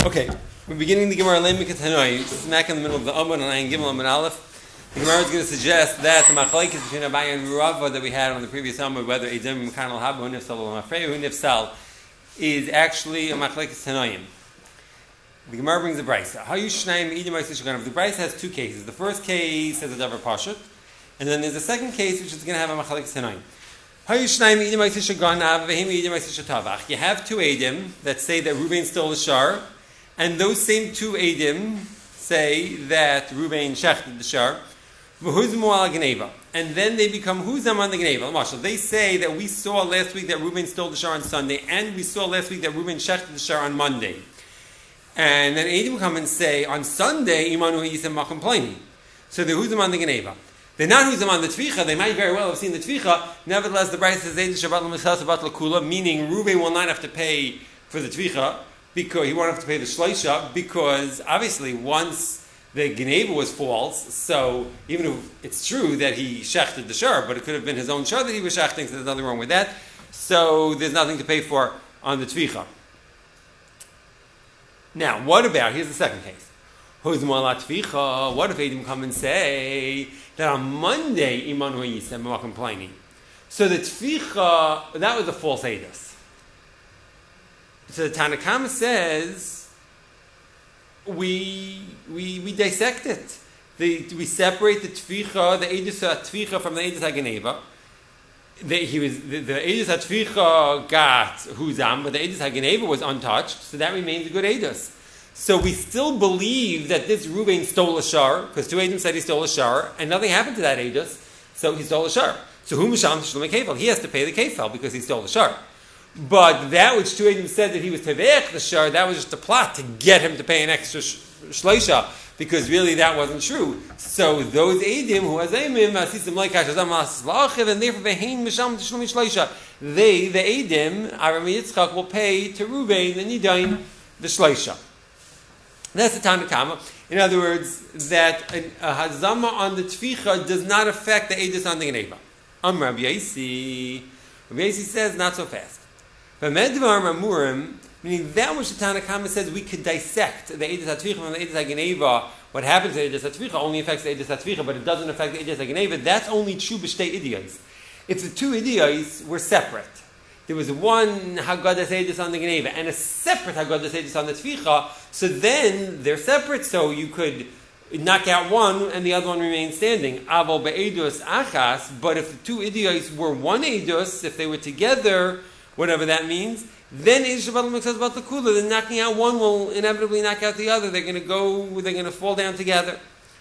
Okay, we're beginning the Gemara Lemik Hanoi, smack in the middle of the Amud and Ayin Gimel Amud Aleph. The Gemara is going to suggest that the machlokes between Abaye and Rava that we had on the previous Amud, whether Eidim Mekanal Haba Hu Nifsal or Mafrei Hu Nifsal, is actually a machlokes Hanoim. The Gemara brings a brisa. How you shnaim Eidim Ma'aseh Shaganav? The brisa has two cases. The first case has a davar pashut, and then there's a second case which is going to have a machlokes Hanoim. You have two Eidim that say that Reuben stole the shar, and those same two Eidim say that Reuben shechted the shar. And then they become Huzam on the Gneva. They say that we saw last week that Reuben stole the shar on Sunday, and we saw last week that Reuben shechted the shar on Monday. And then Eidim come and say, on Sunday, Imanu Yisem Macham Pliny. So they're Huzam on the Gneva. They're not who's on the tvicha. They might very well have seen the tvicha. Nevertheless, the Brisa says Shabbat l'Misas Shabbat l'Kula, meaning Reuben will not have to pay for the tvicha because he won't have to pay the shleisha, because obviously once the Geneva was false, so even if it's true that he shechted the shar, but it could have been his own shar that he was shechting, so there's nothing wrong with that. So there's nothing to pay for on the tvicha. Now, what about? Here's the second case. What if Eidim come and say that on Monday Iman Hu Yisem Macham Pliny? So the Tficha, that was a false Eidos. So the Tanakama says we dissect it. We separate the Tficha, the Eidos HaTficha from the Eidos HaGeneva. The Eidos HaTficha got Huzam, but the Eidos HaGeneva was untouched, so that remains a good Eidos. So we still believe that this Reuben stole a shar, because two Eidim said he stole a shar, and nothing happened to that Eidos, so he stole a shar. So who Misham Shalom Kefal? He has to pay the Kefal because he stole the shar. But that which two Eidim said that he was Tevech the shar, that was just a plot to get him to pay an extra shleisha, because really that wasn't true. So those Eidim who has Eimim, Asisim Leikash, Azam Asis La'achiv, and therefore Vehein Misham Shalom Shleisha, they, the Eidim, Aram Yitzchak, will pay to Reuben the Nidain the shleisha. That's the Tanakama. In other words, that a hazama on the tficha does not affect the edus on the geneva. Rabbi Yosi says not so fast. But medvar mamurim, meaning that which the Tanakama says we could dissect the edus hatficha from the edus geneva. What happens to the edus hatficha only affects the edus hatficha, but it doesn't affect the edus geneva. That's only true b'shtei idiyos. If the two idiyos were separate, there was one Haggadah Seidus on the Geneva and a separate Haggadah Seidus on the Tficha, so then they're separate, so you could knock out one and the other one remains standing. Aval be'edus achas, but if the two idiots were one edus, if they were together, whatever that means, then then knocking out one will inevitably knock out the other. They're going to fall down together.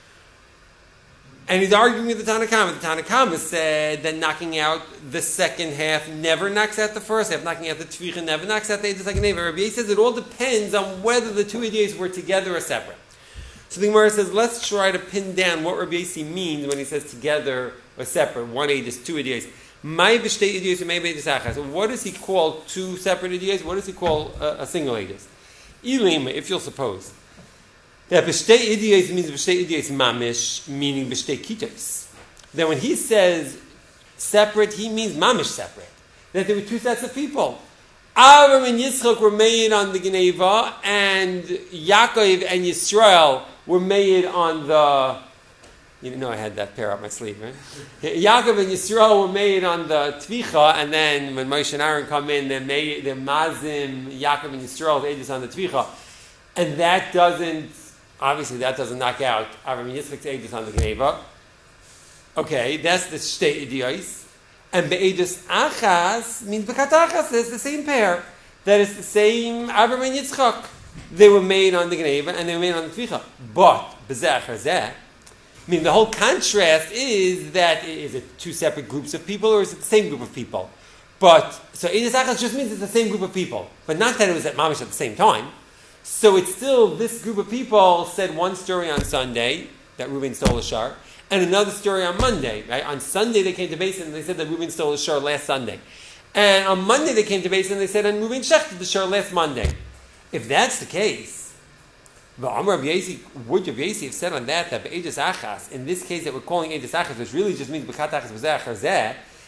And he's arguing with the Tanakama. The Tanakama said that knocking out the second half never knocks out the first half. Knocking out the Tficha never knocks out the Eidos HaGeneva. Rabbi Yosi says it all depends on whether the two idiots were together or separate. So the Gemara says, let's try to pin down what Rabbi Yosi means when he says together or separate. One idiots, two idiots. May b'shtei idiots or may b'edus achas. What does he call two separate idiots? What does he call a single idiot? Ilim, if you'll suppose. That b'shtei idiyos means b'shtei idiyos mamish, meaning b'shtei kitos. Then when he says separate, he means mamish separate. That there were two sets of people. Avram and Yitzchak were made on the Geneva, and Yaakov and Yisrael were made on the... You know I had that pair up my sleeve, right? Yaakov and Yisrael were made on the Tvicha, and then when Moshe and Aaron come in, they're mazim, Yaakov and Yisrael, they just on the Tvicha. And that doesn't knock out Avram Yitzchak's edus on the Geneva. Okay, that's the shtei idiyos. And be'edus achas means bekat achas. It's the same pair. That is the same Avram and Yitzchak. They were made on the Geneva and they were made on the Tficha. But b'zeh achar zeh, I mean, the whole contrast is that is it two separate groups of people or is it the same group of people? But so edus achas just means it's the same group of people, but not that it was at mamish at the same time. So it's still, this group of people said one story on Sunday, that Reuben stole a shar, and another story on Monday. Right? On Sunday they came to Beis Din and they said that Reuben stole a shar last Sunday. And on Monday they came to Beis Din and they said, and Reuben shechted the shar last Monday. If that's the case, would Rabbi Yosi have said on that be'edus achas, in this case that we're calling edus achas, which really just means b'kat achas b'zeh achar zeh,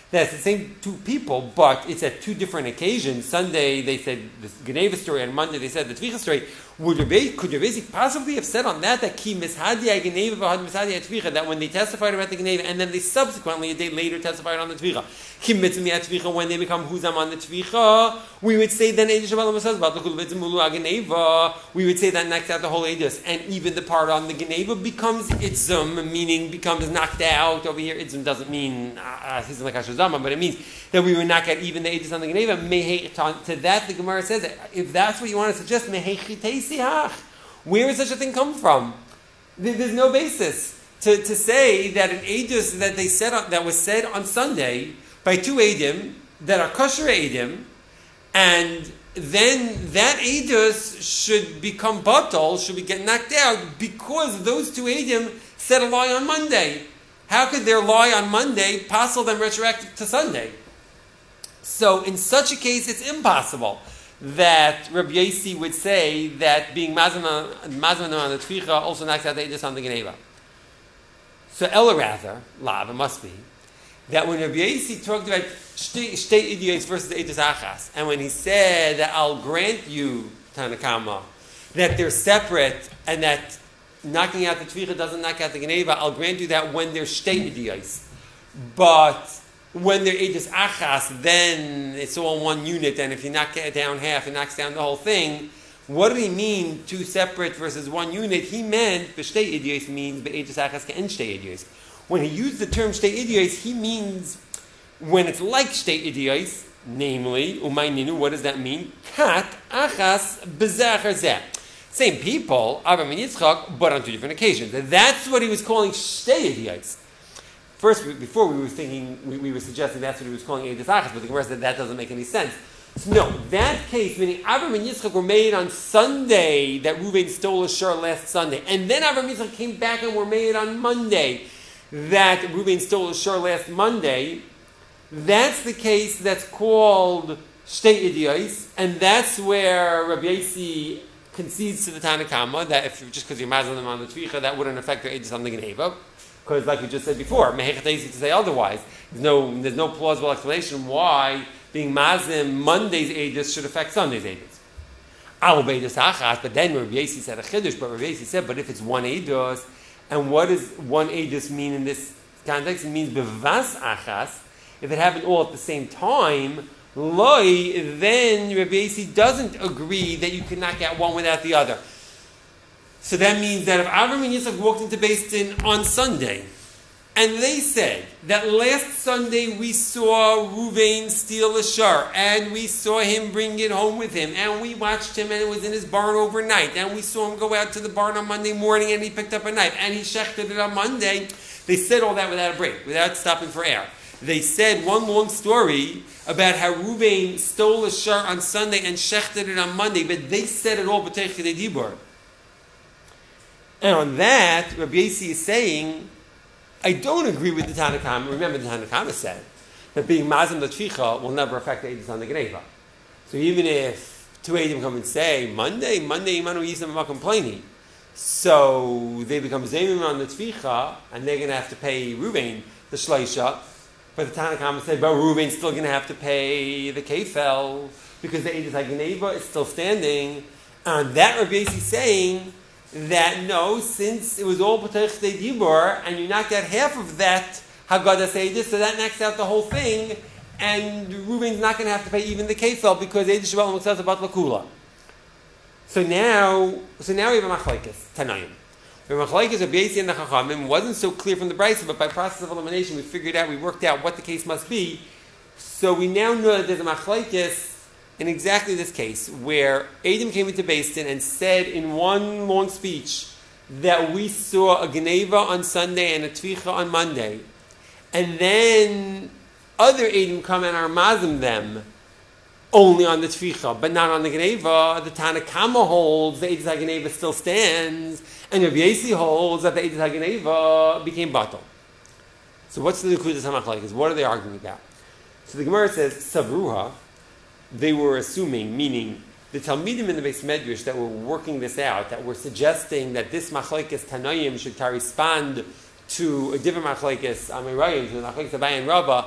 that it's the same two people, but it's at two different occasions. Sunday they said the Geneva story, and Monday they said the Tvicha story. Could Rebbe possibly have said on that ki mishadia Geneva v'had mishadia Tvicha, that when they testified about the Geneva and then they subsequently a day later testified on the Tvicha, ki mitzmi Tvicha, when they become huzam on the Tvicha, we would say then Eidish Shabbat says about the Mulu Geneva. We would say that knocks out the whole Eidish, and even the part on the Geneva becomes itzum, meaning becomes knocked out. Over here, itzum doesn't mean but it means that we would knock out even the Eidish on the Geneva. To that, the Gemara says, if that's what you want to suggest, where does such a thing come from? There's no basis to say that an Eidish that they said that was said on Sunday by two Eidim that are kosher Eidim, and then that Eidish should become batal, should be get knocked out because those two Eidim said a lie on Monday. How could their lie on Monday passel them retroactive to Sunday? So in such a case, it's impossible that Rabbi Yossi would say that being mazman on the Tvicha also knocks out the Eidish on the Geneva. So Ella rather, Lav, it must be, that when Rabbi Yossi talked about Shtei Idiots versus the Eidish Achas, and when he said that I'll grant you, Tanakama, that they're separate and that knocking out the Tvicha doesn't knock out the Geneva, I'll grant you that when they're Shtei Idiots. But when they're Eidish Achas, then it's all one unit, and if you knock it down half, it knocks down the whole thing. What did he mean, two separate versus one unit? He meant, B'shtei Idiots means B'eidish Achas ke'en Shtei Idiots. When he used the term Shtei Idiots, he means when it's like Shtei Idiots, namely, Umayninu, what does that mean? Kat Achas B'zachar Zeh. Same people, Avraham and Yitzchak, but on two different occasions. And that's what he was calling Shtei Idiots. First, before we were thinking, we were suggesting that's what he was calling Eidish Achas, but the Gemara said that doesn't make any sense. So no, that case, meaning Avraham and Yitzchak were made on Sunday, that Reuven stole a shur last Sunday, and then Avraham and Yitzchak came back and were made on Monday, that Reuven stole a shur last Monday. That's the case that's called Shtei Idiots, and that's where Rabbi Yossi concedes to the Tanakama that if just because you're mazal them on the Tvicha, that wouldn't affect their Eidish on the Geneva. Because, like we just said before, mehechatesi to say otherwise. There's no plausible explanation why being mazim Monday's Eidish should affect Sunday's Eidish. Al Beidish Achas, but then Rabbi Yossi said a chiddush. But Rabbi Yossi said, but if it's one Eidish, and what does one Eidish mean in this context? It means bevas Achas. If it happened all at the same time, loi, then Rabbi Yossi doesn't agree that you can knock out one without the other. So that means that if Avraham and Yitzchak walked into Beis Din on Sunday, and they said that last Sunday we saw Reuven steal a shur, and we saw him bring it home with him, and we watched him and it was in his barn overnight, and we saw him go out to the barn on Monday morning and he picked up a knife, and he shechted it on Monday, they said all that without a break, without stopping for air. They said one long story about how Reuven stole a shur on Sunday and shechted it on Monday, but they said it all b'teich chidei dibur. And on that, Rabbi Yossi is saying, I don't agree with the Tanakama. Remember, the Tanakama said that being mazim the Tvicha will never affect the Eidish on the Geneva. So even if two Eidim come and say, Monday, Imanu Yisam Makom Pleni, so they become Zemim on the Tvicha, and they're going to have to pay Reuven the Shleisha, but the Tanakama said, but Reuven's still going to have to pay the Kefel, because the Eidish HaGeneva is still standing. And that Rabbi Yossi is saying that no, since it was all B'teich Chidei Dibur, and you knocked out half of that Haggadah Eidish, so that knocks out the whole thing, and Reuven's not going to have to pay even the Kefel, because Eidish Shabbat looks out about Lakula. So now we have a Machlekes, Tanayim. The Machlekes of Yossi and the Chachamim wasn't so clear from the Brisa, but by process of elimination we worked out what the case must be. So we now know that there's a Machlekes in exactly this case, where Adam came into Beis Din and said in one long speech that we saw a Geneva on Sunday and a Tvicha on Monday, and then other Adam come and are mazim them only on the Tvicha, but not on the Geneva. The Tanakama holds the Eidish HaGeneva still stands, and Rabbi Yossi holds that the Eidish HaGeneva became batal. So what's the Nekudas HaMachlekes? What are they arguing about? So the Gemara says, Savruha, they were assuming, meaning the Talmidim in the Beis Medrash that were working this out, that were suggesting that this Machlekes Tanoim should correspond to a different Machlekes Amirayim, to the Machlekes Abaye and Rabbah,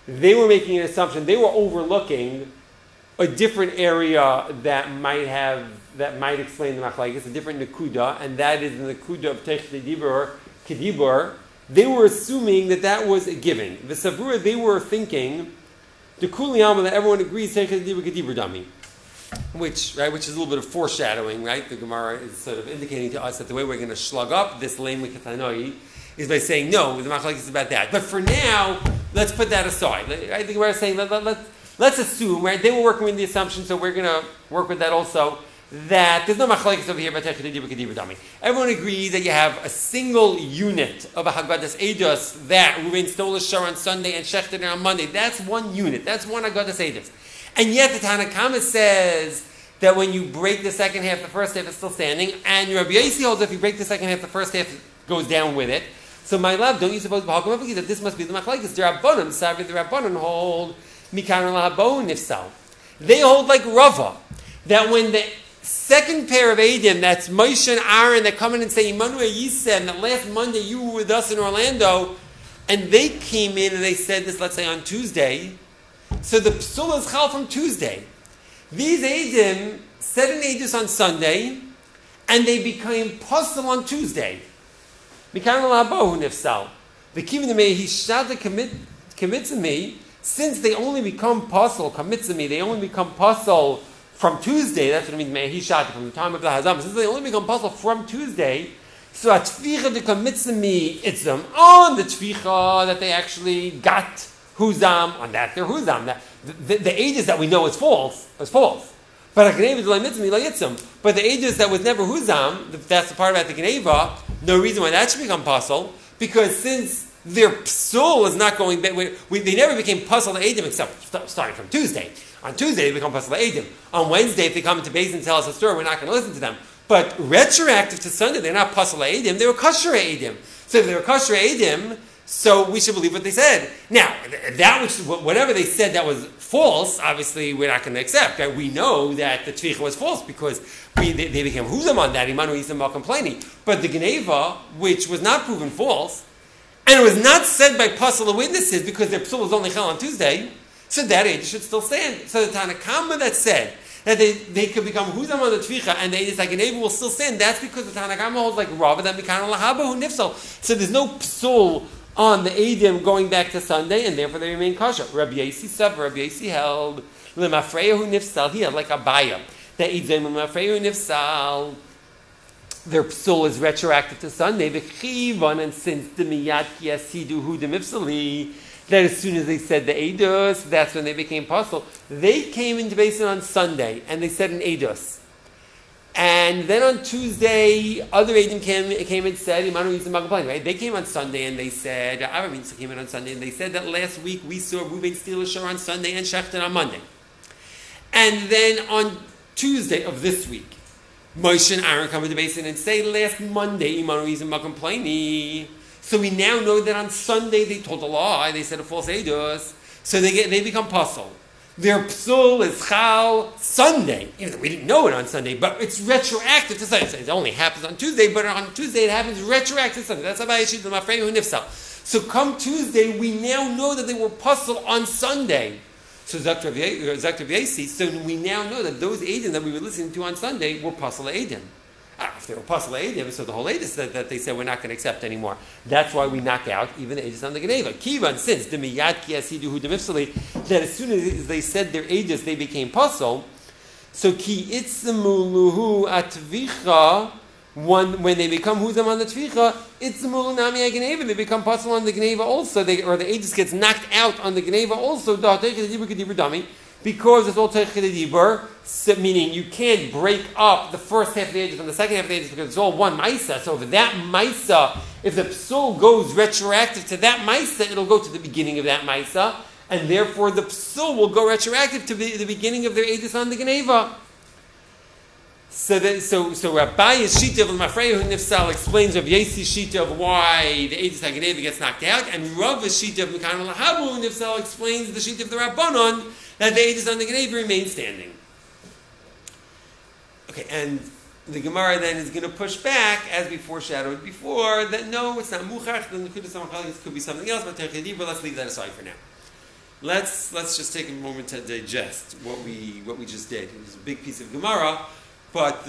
they were making an assumption. They were overlooking a different area that might explain the machlekes, a different nekuda, and that is the nekuda of Tech Kedibur. They were assuming that was a given. The Savura, they were thinking the Kuliyama that everyone agrees Tech Kedibur Dami. Which is a little bit of foreshadowing, right? The Gemara is sort of indicating to us that the way we're going to slug up this lame Katanoi is by saying, no, the machlekes is about that. But for now, let's put that aside. I think we're saying, let's assume, right? They were working with the assumption, so we're going to work with that also, that there's no machlekes over here about Tech Kedibur Dami. Everyone agrees that you have a single unit of a Haggadas Eidos that Ruvain stole a shor on Sunday and shechted it on Monday. That's one unit. That's one Haggadas Eidos. And yet the Tanakama says that when you break the second half, the first half is still standing, and Rabbi Yossi holds if you break the second half, the first half goes down with it. So my love, don't you suppose that this must be the machlekes? The Rabbanim, the Rabbanim hold Mikan Lahabon Nifsal. They hold like Rava, that when the second pair of Eidim, that's Moshe and Aaron, that come in and say, Immanuel Yisem, that last Monday you were with us in Orlando, and they came in and they said this, let's say on Tuesday, so the psul is chal from Tuesday. These Eidim said an Eidus on Sunday, and they became puzzle on Tuesday. Mikan Lahabohu Nifsal. The Kivin me he shada commits me, since they only become puzzle, commits me, they only become puzzle from Tuesday, that's what it means, he shot from the time of the Hazam. Since they only become puzzle from Tuesday, so at Tficha de Kamitzami, it's them on the Tficha that they actually got Huzam, on that they're Huzam. The ages that we know is false. But the ages that was never Huzam, that's the part about the Geneva, no reason why that should become puzzle, because since their psul is not going back, they never became puzzle to Eidim except starting from Tuesday. On Tuesday, they become Pasal Eidim. On Wednesday, if they come into Beis and tell us a story, we're not going to listen to them. But retroactive to Sunday, they're not Pasal Eidim, they were Kasher Eidim. So if they were Kasher Eidim, so we should believe what they said. Now, whatever they said that was false, obviously we're not going to accept. Right? We know that the Tficha was false because they became Huzam on that, Imanu Yisam Mal complaining. But the Geneva, which was not proven false, and it was not said by Pasal witnesses because their psul was only held on Tuesday, so that age should still stand. So the Tanakama that said that they could become Huzam on the Tficha and the Eidus HaGeneva will still stand, that's because the Tanakama holds like Rava that Mikan Lahabahu Nifsal. So there's no psul on the Eidim going back to Sunday, and therefore they remain kosher. Rabbi Yossi held Lemafreyahu Nifsal. He had like a bayah that Eidim Lemafreyahu Nifsal. Their psul is retroactive to Sunday. V'chivan, and since the miyad ki asidu hu demifsali, that as soon as they said the Eidos, that's when they became puzzle. They came into Basin on Sunday, and they said an Eidos. And then on Tuesday, other Eidim came and said, Imanu Yisem complained, right? They came on Sunday, and they said, Aramin came in on Sunday, and they said that last week we saw Ruvain steal a shor on Sunday and Shechted on Monday. And then on Tuesday of this week, Moshe and Aaron come into Basin and say, last Monday, Imanu Yisem complained. So we now know that on Sunday they told a lie, they said a false Eidos, so they become puzzle. Their psul is chal Sunday. Even though we didn't know it on Sunday, but it's retroactive to Sunday. It only happens on Tuesday, but on Tuesday it happens retroactive to Sunday. That's how Yeshit Mafreyu Nifsal. So come Tuesday, we now know that they were puzzle on Sunday. So Zakter V'yasi, so we now know that those Eidim that we were listening to on Sunday were puzzle Eidim. If they were Pasal Eidim, so the whole Eidim said that they said we're not going to accept anymore. That's why we knock out even the Eidim on the Geneva. Kivan, since the Miyad Ki Asidu Hu Demifsali, that as soon as they said their Eidim, they became Pasal. So Ki Itzamuluhu Atvicha, when they become Huzam on the Tvicha, Itzamulu Nami Geneva, they become Pasal on the Geneva also, or the Eidim gets knocked out on the Geneva also, because it's all Teich Kedibur, meaning you can't break up the first half of the ages from the second half of the ages because it's all one Maisa. So over that Maisa, if the psul goes retroactive to that Maisa, it'll go to the beginning of that Maisa, and therefore the psul will go retroactive to the beginning of their Eidus on the Geneva. So Rabbi's Shita of Mafreyahu Nifsal explains Rav Yossi Shita of why the Eidus HaGeneva gets knocked out, and Rava's Shita of Mikan Lahabu Nifsal explains the Shita of the Rabbanon that the Eidus on the Geneva remain standing. Okay, and the Gemara then is going to push back, as we foreshadowed before, that no, it's not Muchach, the Nekudas HaMachalikas could be something else, but let's leave that aside for now. let's just take a moment to digest what we just did. It was a big piece of Gemara, but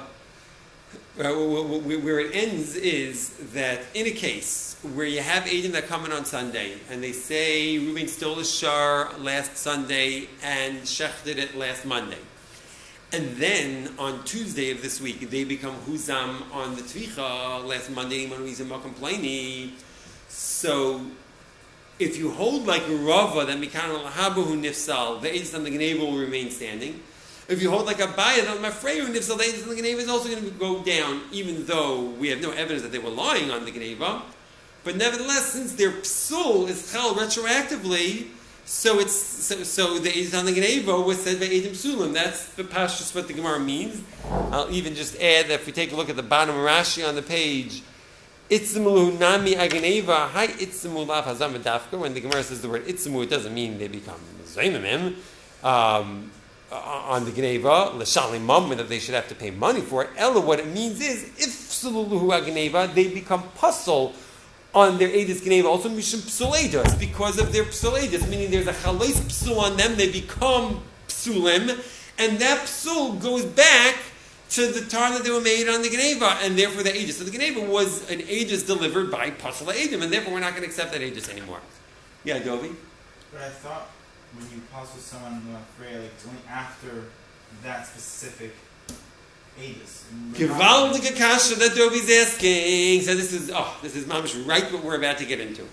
where it ends is that in a case where you have Eidim that come in on Sunday and they say Reuven stole a shar last Sunday and Shech did it last Monday, and then on Tuesday of this week they become Huzam on the Tvicha last Monday when he's in Makam Plaini. So if you hold like a Rava that Mikan al-Habahu Nifsal, the Eidim on the Gneva will remain standing. If you hold like a Baya, then Mafreyu Nifsal, the Eidim on the Gneva is also going to go down, even though we have no evidence that they were lying on the Gneva. But nevertheless, since their psul is chal retroactively, so the Eidim on the Gneva was said by Eidim Sulim. That's the pashtus what the Gemara means. I'll even just add that if we take a look at the bottom of Rashi on the page, Itzmulu nami agneva, hi itzmu lav hazam v'dafka. When the Gemara says the word itzmu, it doesn't mean they become zaymimim on the gneva, l'shalim mum, that they should have to pay money for it. Ella, what it means is, if psululuhu agneva, they become puzzle on their edis gneva, also mishum psuledas, because of their psuledas, meaning there's a chalais psul on them, they become psulim, and that psul goes back to the time that they were made on the Gneva, and therefore the Aegis. So the Gneva was an Aegis delivered by Pasal Eidim, and therefore we're not going to accept that Aegis anymore. Yeah, Dovi? But I thought when you pass with someone in Freya, like it's only after that specific Aegis. Gewaltige Kasha that Dovi's asking. So this is mamish right what we're about to get into.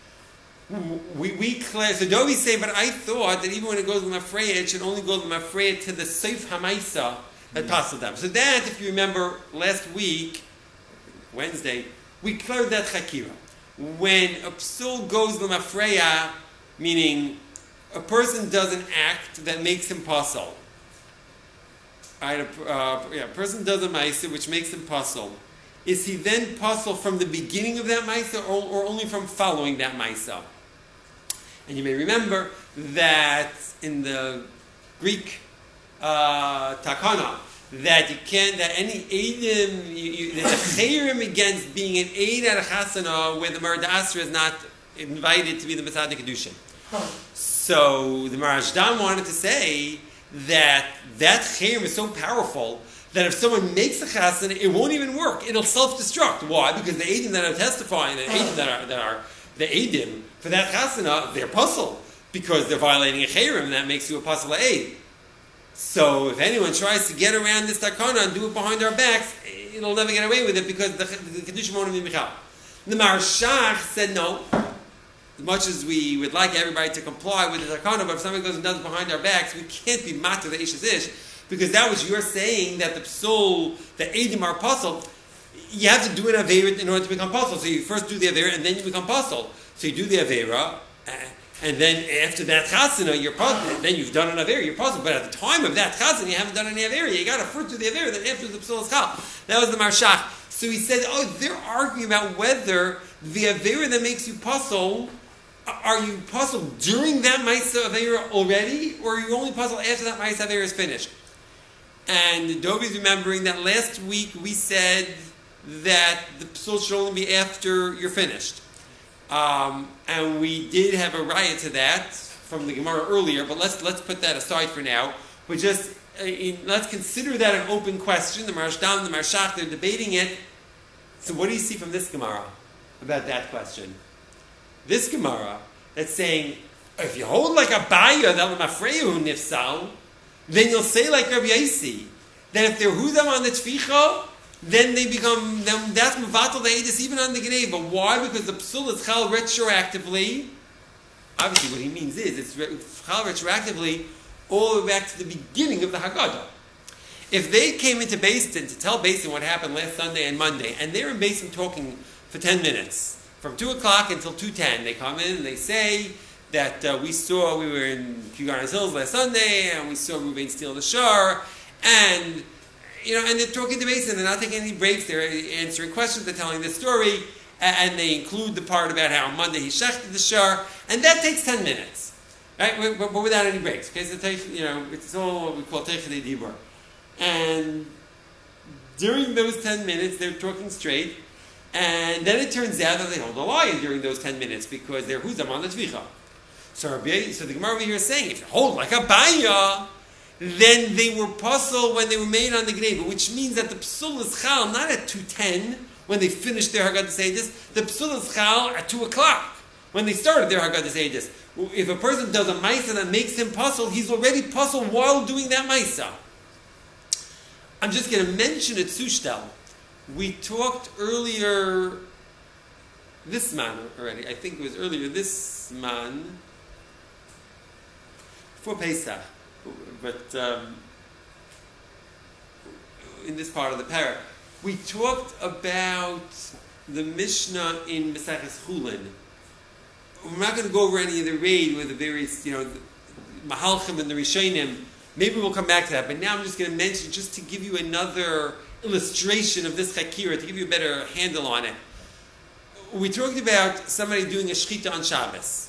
So Dovi's saying, but I thought that even when it goes with Mafreya, it should only go with Mafreya to the Seif Hamaisa that passed them. So that, if you remember, last week, Wednesday, we cleared that chakira. When a psul goes l'mafreya, meaning a person does an act that makes him pasul. A person does a ma'aseh which makes him pasul. Is he then pasul from the beginning of that ma'aseh or only from following that ma'aseh? And you may remember that in the Greek takana, that any Eidim, there's a chayrim against being an Eid at a chasana where the Marad Asra is not invited to be the Masad Kedushin. So the Marajdan wanted to say that chayrim is so powerful that if someone makes a chasana, it won't even work. It'll self-destruct. Why? Because the Eidim that are testifying, the Eidim that are the Eidim for that chasana, they're puzzled because they're violating a chayrim, and that makes you a puzzle Eid. So if anyone tries to get around this takana and do it behind our backs, it'll never get away with it because the Kedusha won't be Michal. The Marshach said no. As much as we would like everybody to comply with the takana, but if somebody goes and does it behind our backs, we can't be matter the ish ish, because that was your saying that the psul, the Eidim are puzzle. You have to do an Aveira in order to become puzzle. So you first do the Aveira and then you become puzzle. So you do the Aveira, and then after that chasana, you're puzzled. Then you've done an Aveira, you're puzzled. But at the time of that chasana, you haven't done any Aveira. You got to first do the Aveira, then after the psul is chal. That was the Marshach. So he said, they're arguing about whether the Aveira that makes you puzzle, are you puzzled during that Ma'aseh Aveira already, or are you only puzzled after that Ma'aseh Aveira is finished? And Dovi's remembering that last week we said that the psul should only be after you're finished. And we did have a riot to that from the Gemara earlier, but let's put that aside for now. But just let's consider that an open question. The Marashtam, the Marshach, they're debating it. So what do you see from this Gemara about that question? This Gemara that's saying, if you hold like a baya that l'mafreyu nifsal, then you'll say like Rabbi Yossi, that if they're hudam on the tficha, then they become, then that's mevatel the edus even on the gneva. Why? Because the psul is chal retroactively. Obviously, what he means is it's chal retroactively all the way back to the beginning of the Haggadah. If they came into Beis Din to tell Beis Din what happened last Sunday and Monday, and they're in Beis Din talking for 10 minutes, from 2 o'clock until 2:10, they come in and they say that we were in Kugarnas Hills last Sunday, and we saw Reuven steal the shar, and and they're talking to Beis Din, they're not taking any breaks, they're answering questions, they're telling the story, and they include the part about how on Monday he shechted the shar, and that takes 10 minutes, right? But without any breaks. Okay, so it's all what we call Teichadei Dibur. And during those 10 minutes, they're talking straight, and then it turns out that they hold a lion during those 10 minutes because they're huzam on the tvicha. So the Gemara over here is saying, if you hold like Abaya, then they were puzzled when they were made on the Gneva, which means that the Psul is Chal not at 2:10 when they finished their Haggadah Seidis, the Psul is Chal at 2 o'clock when they started their Haggadah Seidis. If a person does a Maisa that makes him puzzled, he's already puzzled while doing that Maisa. I'm just going to mention it, Sushtel. We talked earlier this man already. I think it was earlier this man before Pesach, but in this part of the parah, we talked about the Mishnah in Maseches Chulin. We're not going to go over any of the raid with the various, the Mahalchim and the Rishonim. Maybe we'll come back to that. But now I'm just going to mention, just to give you another illustration of this Chakira, to give you a better handle on it. We talked about somebody doing a Shechita on Shabbos.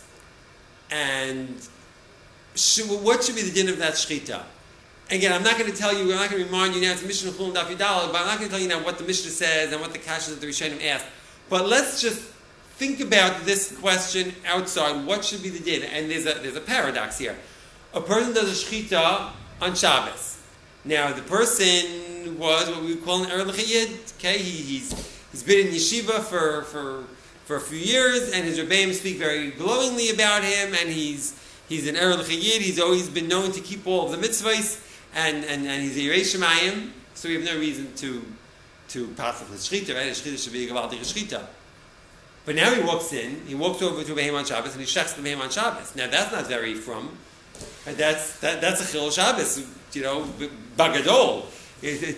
And what should be the din of that Shechita? Again, I'm not going to tell you, I'm not going to remind you now, it's Mishnah Chulin Daf Yudalad, but I'm not going to tell you now what the Mishnah says and what the Kashas of the Rishonim asked. But let's just think about this question outside. What should be the din? And there's a paradox here. A person does a Shechita on Shabbos. Now, the person was what we would call an Erlich Yid. Okay, he's been in yeshiva for a few years, and his Rebbeim speak very glowingly about him, and he's an Erlich Yid. He's always been known to keep all of the mitzvahs, and he's a Yirei Shemayim, so we have no reason to pass off his Shechita, right? His Shechita should be a Gavaldik Shechita. But now he walks over to a Behem on Shabbos, and he shechs the Behem on Shabbos. Now, that's not very from. And that's a Chil Shabbos, Bagadol. It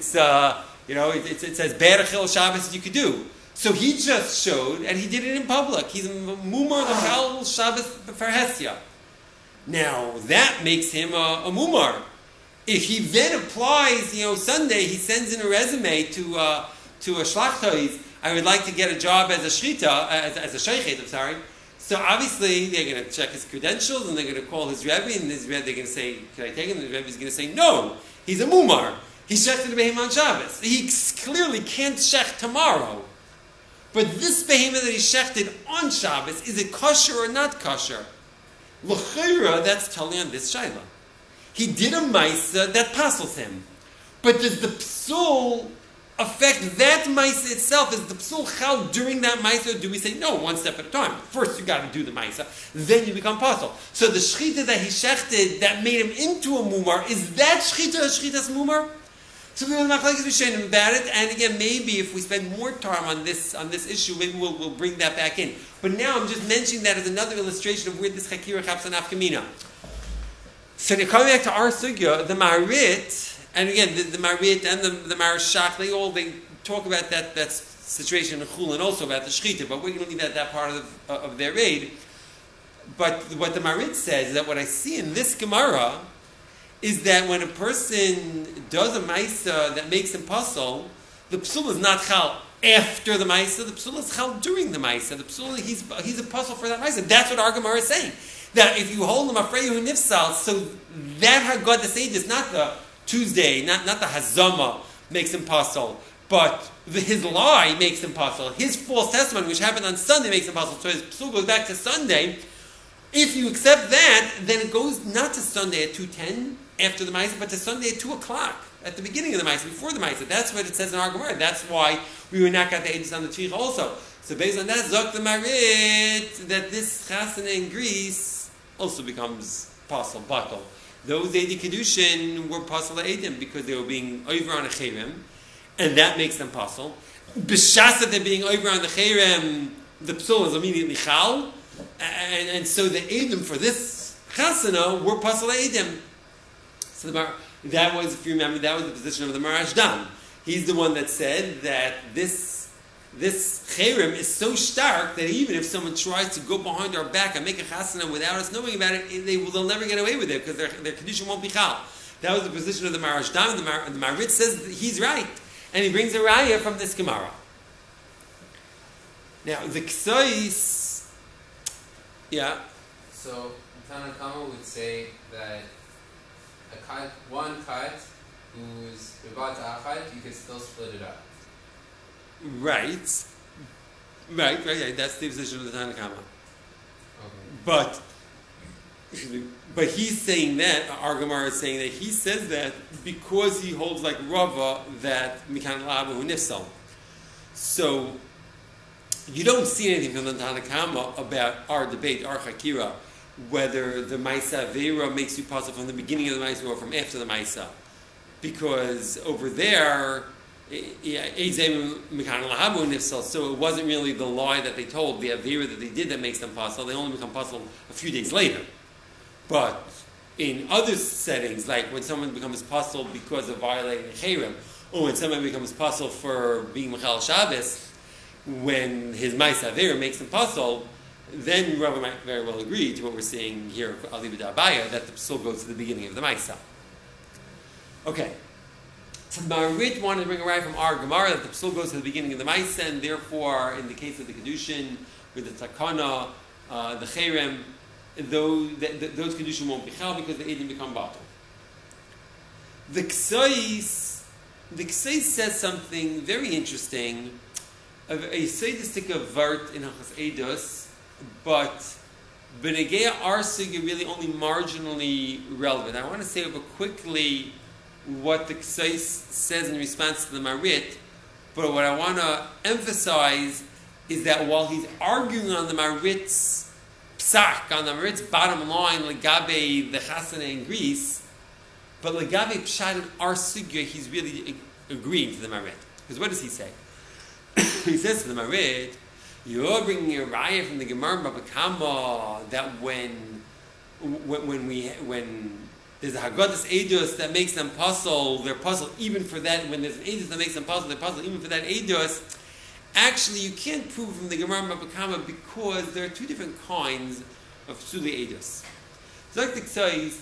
says bad Chil Shabbos you could do. So he just showed, and he did it in public. He's a Mumar L'Chal Shabbos B'Farhesia. Now that makes him a Mumar. If he then applies, Sunday, he sends in a resume to a Shlachtois, I would like to get a job as a Shrita, as a Sheikhet, I'm sorry. So obviously they're going to check his credentials and they're going to call his Rebbe, and his Rebbe, they're going to say, "Can I take him?" And the Rebbe is going to say, "No, he's a Mumar. He shechted the Behem on Shabbos. He clearly can't shech tomorrow." But this behemoth that he shechted on Shabbos, is it kosher or not kosher? L'chira, that's totally on this shaila. He did a maisa that passes him. But does the psul affect that maisa itself? Is the psul chal during that maisa, or do we say, no, one step at a time? First you got to do the maisa, then you become pasul. So the shechita that he shechted that made him into a mumar, is that shechita a shechita's mumar? So we will not like Rishonim about it, and again, maybe if we spend more time on this issue, maybe we'll bring that back in. But now I'm just mentioning that as another illustration of where this Chakira chaps on Afkamina. So now coming back to our sugya, the Marit, and again, the Marit and the Marashach, they talk about that situation in Chulin also about the Shechita, but we're going to leave that part of their raid. But what the Marit says is that what I see in this Gemara is that when a person does a Maisa that makes him puzzle, the Psul is not Chal after the Maisa, the Psul is Chal during the Maisa. The Psul, he's a puzzle for that Maisa. That's what our Gemara is saying. That if you hold him Afreyu Nifsal, so that Haggadah Seidis, not the Tuesday, not the Hazama makes him puzzle, but his lie makes him puzzle. His false testimony, which happened on Sunday, makes him puzzle. So his Psul goes back to Sunday. If you accept that, then it goes not to Sunday at 2:10 after the Maisa, but to Sunday at 2 o'clock at the beginning of the Maisa, before the Maisa. That's what it says in our Gemara. That's why we were not got the Eidos on the Tvicha also. So based on that, Zok the Marit, that this Chasana in Greece also becomes Pasal, Batal. Those Eidi Kedushin were Pasal Eidim because they were being over on a Cherem, and that makes them Pasal. B'shas that they're being over on the Cherem, the Psul is immediately Chal, and so the Eidim for this Chasana were Pasal Eidim. So that was, if you remember, that was the position of the Marashdan. He's the one that said that this cherem is so stark that even if someone tries to go behind our back and make a chasana without us knowing about it, they'll never get away with it because their condition won't be chal. That was the position of the Marashdan. The Marit says that he's right, and he brings a raya from this Gemara. Now the Ksais, yeah. So Tanakama would say that one cut who's Ribat Achad, you could still split it up. Right. That's the position of the Tanakama. Okay. But But he's saying that, our Gemara is saying that he says that because he holds like Rava that Mikan Labu Nifsal. So you don't see anything from the Tanakama about our debate, our Chakira, whether the Maisa Vera makes you puzzle from the beginning of the Maisa or from after the Maisa. Because over there, so it wasn't really the lie that they told, the Avera that they did that makes them puzzle. They only become puzzle a few days later. But in other settings, like when someone becomes puzzle because of violating Cherem, or when someone becomes puzzle for being Mechal Shabbos, when his Maisa Avera makes him puzzle, then Rabbi might very well agree to what we're seeing here, Ali B'Dabaya, that the psul goes to the beginning of the Maisa. Okay. Marit wanted to bring a right from our Gemara that the psul goes to the beginning of the Maisa, and therefore, in the case of the Kedushin, with the Takana, the Cherem, those Kedushin won't be chal because the Eidim become batal. The Ksais says something very interesting, of a Seidistic of Vart in Hachas Eidos, but Benegea Arsig really only marginally relevant. I want to say over quickly what the Ksais says in response to the Marit, but what I want to emphasize is that while he's arguing on the Marit's psak, on the Marit's bottom line, legabe the chasana in Greece, but legabe pshat in our sugya, he's really agreeing to the Marit. Because what does he say? He says to the Marit, you're bringing a raya from the Gemara Baba Kama that when there's a Haggadah Eidos that makes them puzzle, they're puzzled even for that. When there's an Eidos that makes them puzzle, they're puzzled even for that Eidos. Actually, you can't prove from the Gemara Baba Kama because there are two different kinds of Psuli Eidos. So like the Ksais,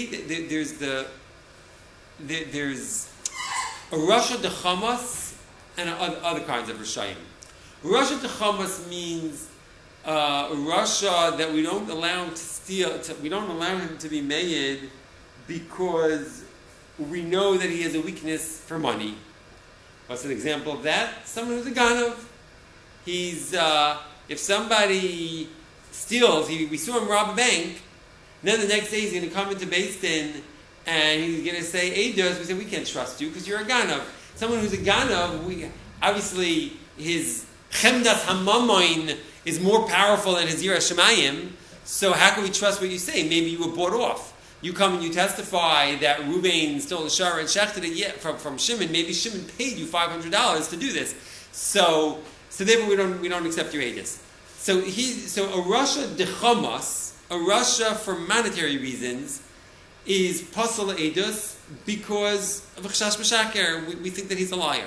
there's a Rasha de Chamas and other kinds of Rishayim. Rasha de Chamas means Rasha that we don't allow him to steal, we don't allow him to be made because we know that he has a weakness for money. What's an example of that? Someone who's a ganav. He's if somebody steals, we saw him rob a bank. Then the next day he's going to come into Beis Din and he's going to say Eidos. We say we can't trust you because you're a ganav. Someone who's a ganav, obviously his chemdas hamamoin is more powerful than his yirah shemayim. So how can we trust what you say? Maybe you were bought off. You come and you testify that Ruvain stole the shara and shechted it from Shimon. Maybe Shimon paid you $500 to do this. So therefore we don't accept your edus. So a Rasha de Chamas, a Rasha for monetary reasons, is pasal edus because of Chashash B'Shaker. We think that he's a liar.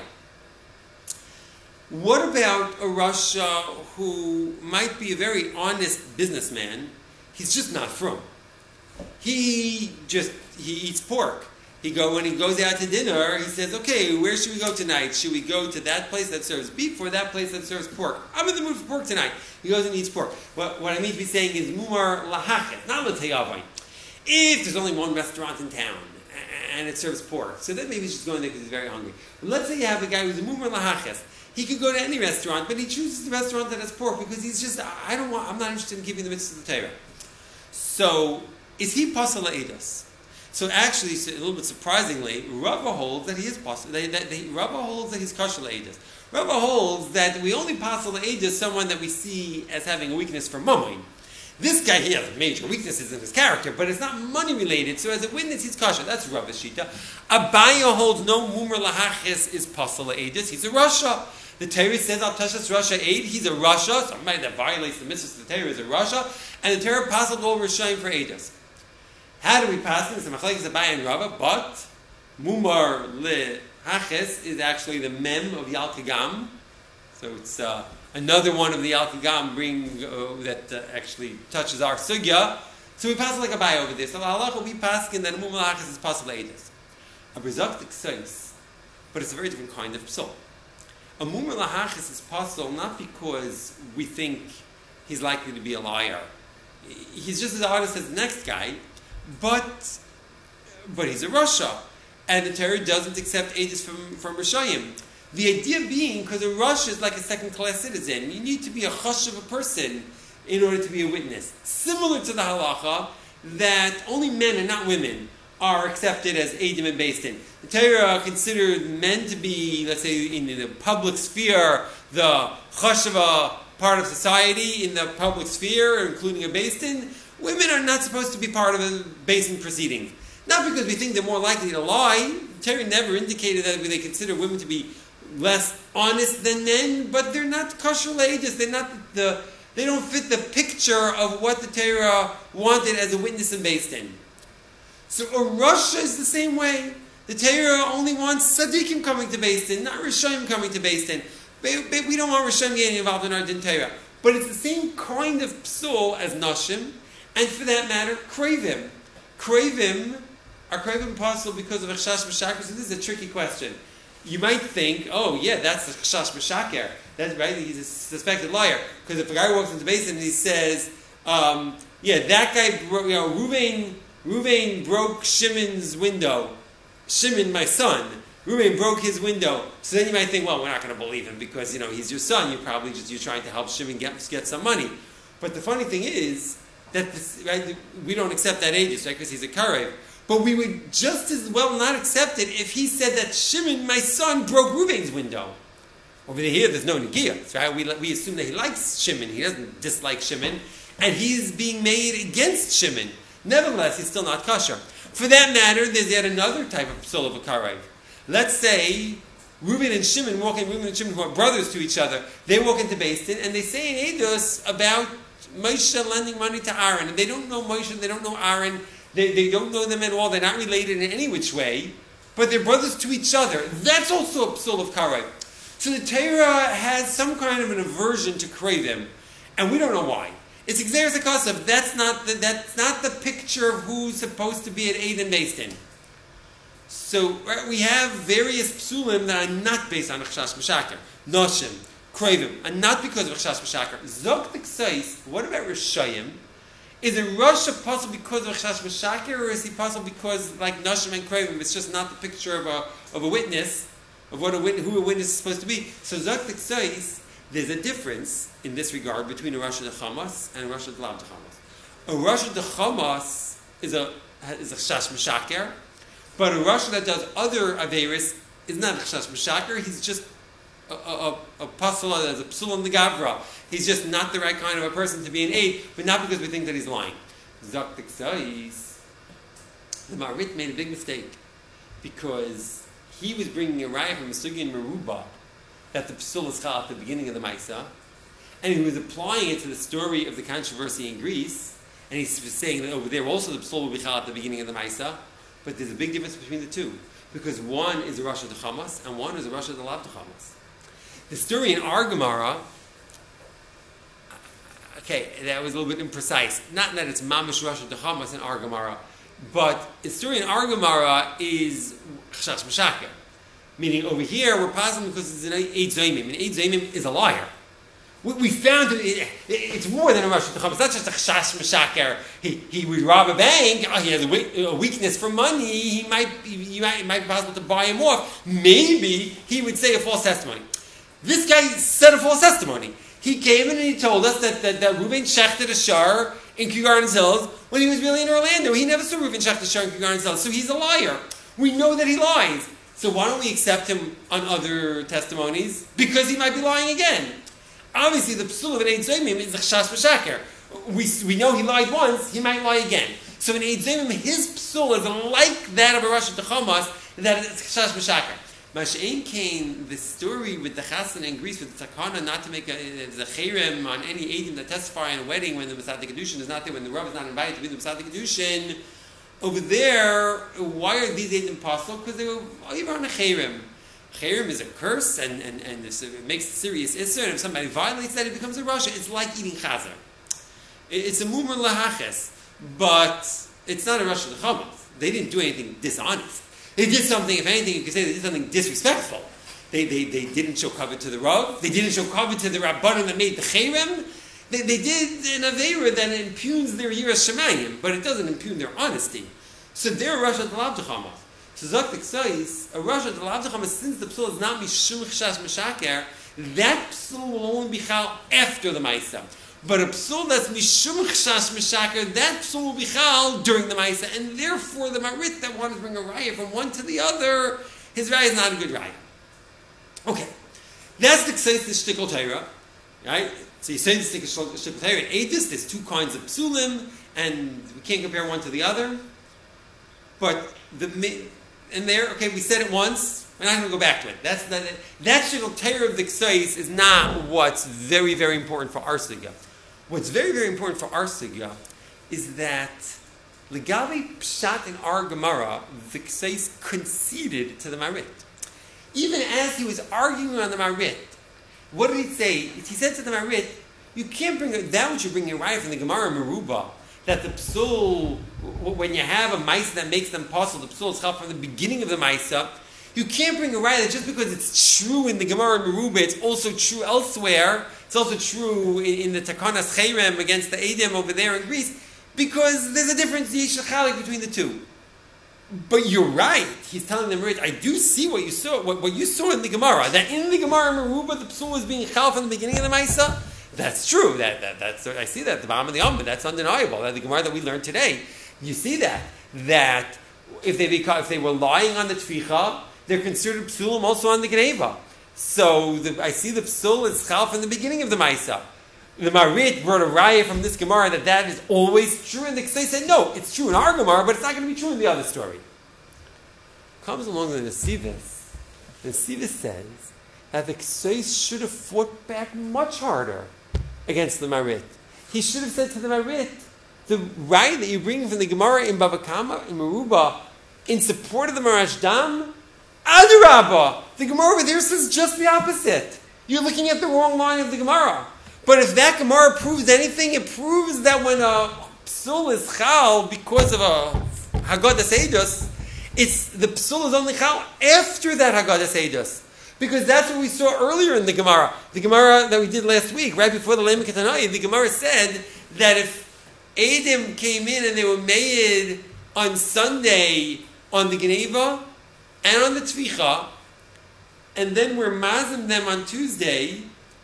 What about a Rasha who might be a very honest businessman? He's just not from. He eats pork. When he goes out to dinner, he says, okay, where should we go tonight? Should we go to that place that serves beef or that place that serves pork? I'm in the mood for pork tonight. He goes and eats pork. What I mean to be saying is mumar lahachet, not l'teyavai. If there's only one restaurant in town and it serves pork, so then maybe he's just going there because he's very hungry. But let's say you have a guy who's a mumar lahachet. He could go to any restaurant, but he chooses the restaurant that has pork because he's just, I'm not interested in keeping the mitzvahs of the Torah. So, is he pasal eidos? So actually, a little bit surprisingly, Rava holds that he is pasal. Rava holds that he's kosher eidos. Rava holds that we only pasal eidos someone that we see as having a weakness for mammon. This guy, he has major weaknesses in his character, but it's not money related. So as a witness, he's kosher. That's Rava's shita. Abaya holds no mumar lahachis is pasal eidos. He's a rasha. The Torah says al tashas rasha eid. He's a rasha. Somebody that violates the mitzvahs of the Torah is a rasha, and the Torah pasal all rishayim for eidos. How do we pass this? The machlekes Abaya and Rava, but mumar lehachis is actually the mem of Yal Kagam. So it's another one of the Yal Kagam that actually touches our sugya. So we pass like Abaya over this. So halacha we pass that mumar lehachis is possible eidos. A brizak t'ksais, but it's a very different kind of psul. A mumar lehachis is possible not because we think he's likely to be a liar. He's just as honest as the next guy. But he's a rasha, and the Torah doesn't accept edus from Rishayim. The idea being, because a rasha is like a second-class citizen, you need to be a chash of a person in order to be a witness. Similar to the halacha that only men and not women are accepted as Eidim and Beis Din. The Torah considered men to be, let's say, in the public sphere, the chashava part of society in the public sphere, including a Beis Din. Women are not supposed to be part of a Beis Din proceeding. Not because we think they're more likely to lie. The Torah never indicated that they consider women to be less honest than men, but they're not kosher ladies. They don't fit the picture of what the Torah wanted as a witness in Beis Din. So a Rasha is the same way. The Torah only wants tzaddikim coming to Beis Din, not Rishayim coming to Beis Din. We don't want Rishayim getting involved in our Din Torah. But it's the same kind of psul as Nashim, and for that matter, Kravim. Kravim are Kravim possible because of Chashash B'Shaker? So this is a tricky question. You might think, oh yeah, that's the Chashash B'Shaker. That's right, he's a suspected liar. Because if a guy walks into Beis Din and he says, that guy, Ruvain broke Shimon's window. Shimon, my son, Ruvain broke his window. So then you might think, well, we're not going to believe him because, he's your son. You're trying to help Shimon get some money. But the funny thing is that we don't accept that aegis, right? Because he's a karev. But we would just as well not accept it if he said that Shimon, my son, broke Ruvain's window. Over here, there's no negiyah, right? We assume that he likes Shimon. He doesn't dislike Shimon. And he's being made against Shimon. Nevertheless, he's still not kosher. For that matter, there's yet another type of psul of a karev. Let's say Reuben and Shimon who are brothers to each other, they walk into Beis Din and they say in Eidos about Moshe lending money to Aaron. And they don't know Moshe, they don't know Aaron, they don't know them at all, they're not related in any which way, but they're brothers to each other. That's also a psul of karev. So the Torah has some kind of an aversion to kravim, and we don't know why. It's Xeris HaKosav. That's not the picture of who's supposed to be at Eid and Beis Din. So we have various psulim that are not based on Chashash B'Shaker. Noshim, Kravim, and not because of Chashash B'Shaker. Zok T'Ksais, what about Rishayim? Is a Rasha possible because of Chashash B'Shaker, or is he possible because, like Noshim and Kravim, it's just not the picture of a witness, of who a witness is supposed to be? So Zok T'Ksais, there's a difference in this regard between a Rasha D'Chamas and a Rasha D'Lav D'Chamas. A Rasha D'Chamas is a Chashash B'Shaker, but a Rasha that does other Averis is not a Chashash B'Shaker. He's just a pasula, there's a psulam negavra. He's just not the right kind of a person to be an aid, but not because we think that he's lying. Zok T'Ksais, the Marit made a big mistake because he was bringing a raya from Sugi and Meruba that the psul is chal at the beginning of the Maisa, and he was applying it to the story of the controversy in Greece, and he's saying that over there also the psul will be chal at the beginning of the Maisa, but there's a big difference between the two, because one is a Rasha D'Chamas and one is a Rasha D'Lav D'Chamas. The story in our Gemara, okay, that was a little bit imprecise. Not that it's mamish Rasha D'Chamas in our Gemara, but the story in our Gemara is Chashash B'Shaker. Meaning over here, we're positive because it's an Eid Zaymim. And Eid Zaymim is a liar. We found it's more than a Rasha D'Chamas. It's not just a Chashash B'Shaker. He would rob a bank. He has a weakness for money. It might be possible to buy him off. Maybe he would say a false testimony. This guy said a false testimony. He came in and he told us that Reuven shechted a shar in Kew Gardens Hills when he was really in Orlando. He never saw Reuven shecht a shar in Kew Gardens Hills. So he's a liar. We know that he lies. So why don't we accept him on other testimonies? Because he might be lying again. Obviously, the psul of an Eid Zaymim is a Chashash B'Shaker. We know he lied once, he might lie again. So in Eid Zaymim, his psul is like that of a Rasha D'Chamas, that it's Chashash B'Shaker. Masha'in came, the story with the Chassan in Greece, with the Takana, not to make a cherem on any Eidim that testify in a wedding when the Masad Kedushin is not there, when the Rav is not invited to be the Masad Kedushin. Over there, why are these Eidim possible? Because they were even on a cherem. Cherem is a curse, and it makes serious issur, and if somebody violates that, it becomes a rasha. It's like eating chazer. It's a mumar lahaches, but it's not a rasha d'chamas. They didn't do anything dishonest. They did something, if anything, you could say they did something disrespectful. They didn't show covet to the Rav. They didn't show covet to the Rabbanim that made the cherem. They did an aveira that impugns their yiras shemayim, but it doesn't impugn their honesty. So they're a rasha d'lav d'chamas. So Zok T'Ksais, a Rasha D'Lav D'Chamas, since the psul is not Mishum Chashash B'Shaker, that psul will only be chal after the Maisa. But a psul that's mishum chashash mishaker, that psul will be chal during the Maisa, and therefore the Marit that wanted to bring a raya from one to the other, his raya is not a good raya. Okay, that's the kseit the shtickle Torah, right? So you say the shtickle Torah in Eidus, there's two kinds of psulim, and we can't compare one to the other. But okay, we said it once. We're not going to go back to it. That shtickle Torah of the kseit is not what's very, very important for our sugya. What's very, very important for our sugya is that Legavi Pshat in our Gemara, the kseit conceded to the Marit. Even as he was arguing on the Marit, what did he say? He said to the Marit, you can't bring that which you bring your right from the Gemara Meruba, that the psul, when you have a Maisa that makes them possible, the psul is from the beginning of the Maisa. You can't bring a right that just because it's true in the Gemara Meruba, it's also true elsewhere. It's also true in the Takanas Cherem against the Edom over there in Greece, because there's a difference between the two. But you're right. He's telling them, I do see what you saw. What you saw in the Gemara, that in the Gemara Meruba, the psul was being chal from the beginning of the Maisa. That's true. That's I see that the Bam and the Yom, that's undeniable. That the Gemara that we learned today, you see that if they were lying on the tficha, they're considered psulim also on the Geneva. So I see the psul is chal from the beginning of the Maisa. The Marit brought a raya from this Gemara that is always true, and the Ksei said, no, it's true in our Gemara, but it's not going to be true in the other story. Comes along the Nesivis. The Nesivis says that the Ksei should have fought back much harder against the Marit. He should have said to the Marit, the raya that you bring from the Gemara in Bava Kama, in Meruba, in support of the Marashdam, Adarabba, the Gemara over there says just the opposite. You're looking at the wrong line of the Gemara. But if that Gemara proves anything, it proves that when a psul is chal because of a Haggadah Eidos, the psul is only chal after that Haggadah Eidos. Because that's what we saw earlier in the Gemara. The Gemara that we did last week, right before the Lema Ketanai, the Gemara said that if Edom came in and they were made on Sunday on the Geneva and on the Tvicha, and then we're mazim them on Tuesday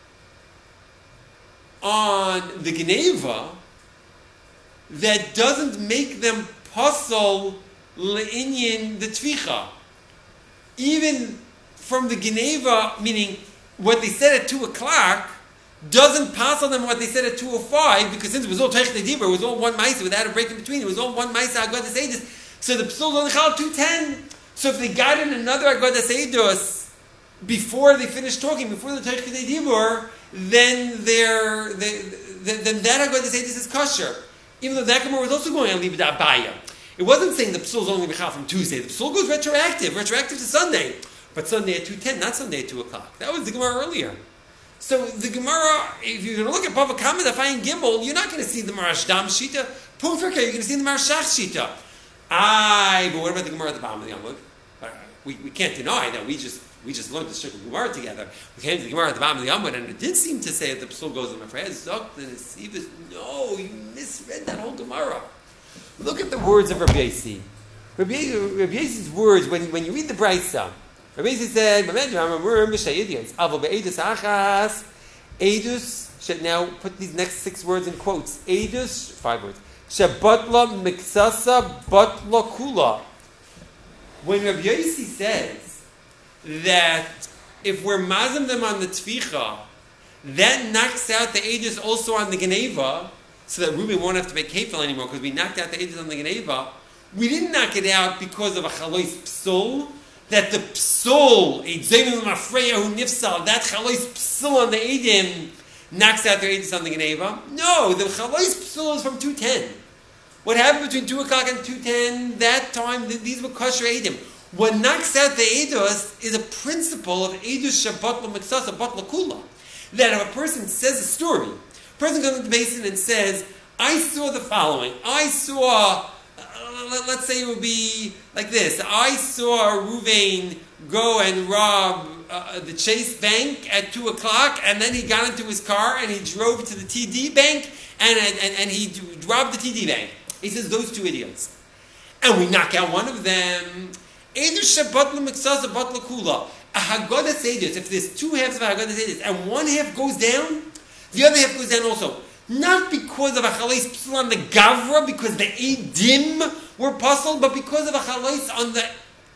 on the Geneva, that doesn't make them pasol le'inyin the Tvicha. Even from the Geneva, meaning what they said at 2 o'clock, doesn't pasol them what they said at 2:05, because since it was all Teich Nediva, it was all one Maisa without a break in between, it was all one Maisa Haggadah Eidos, so the psul only chal 2:10. So if they got in another Haggadah Eidos before they finished talking, before the Teich Nediva, then that Haggadah Eidos is kosher. Even though that Gemara was also going on Libed Abaya. It wasn't saying the psul is only mechal from Tuesday. The psul goes retroactive to Sunday. But Sunday at 2:10, not Sunday at 2 o'clock. That was the Gemara earlier. So the Gemara, if you're going to look at Bava Kama, the Fayin Gimel, you're not going to see the Marashdam Shita. Pumferka, you're going to see the Marashach Shita. But what about the Gemara at the bottom of the Amud? We can't deny that we just learned the Shikha Gemara together. We came to the Gemara at the bottom of the Amud, and it did seem to say that the psul goes on the phrase. No, you misread that whole Gemara. Look at the words of Rabbi Yossi. Rabbi Yossi's words, when you read the Braysa, Rabbi Yossi said, Eidus, should now put these next 6 words in quotes. Eidus, 5 words. Shebatla miksasa batla kula. When Rabbi Yossi says that if we're mazim them on the tficha, that knocks out the Eidus also on the Geneva, so that Reuben won't have to make kefil anymore, because we knocked out the Eidus on the Geneva. We didn't knock it out because of a chalois psul, that the psul, a Zayim Mafreya who nifsal, that chalois psul on the Eidim knocks out their Eidus on the Geneva. No, the chalois psul is from 2:10. What happened between 2 o'clock and 2:10, that time, these were kosher Eidim. What knocks out the Eidus is a principle of Eidus Shabbat L'Miksasa Bat L'Kula. That if a person says a story, a person comes to the basin and says, I saw the following. I saw, let's say it would be like this. I saw Ruvain go and rob the Chase Bank at 2 o'clock, and then he got into his car and he drove to the TD Bank and he robbed the TD Bank. He says those 2 idiots. And we knock out one of them. Eidu Shabbat L'Miksasa Bat L'Kula. A Haggadah Eidos, if there's 2 halves of a Haggadah Eidos, and one half goes down, the other half goes down also. not because of a chalais psul on the gavra, because the edim were puzzled, but because of a chalais on the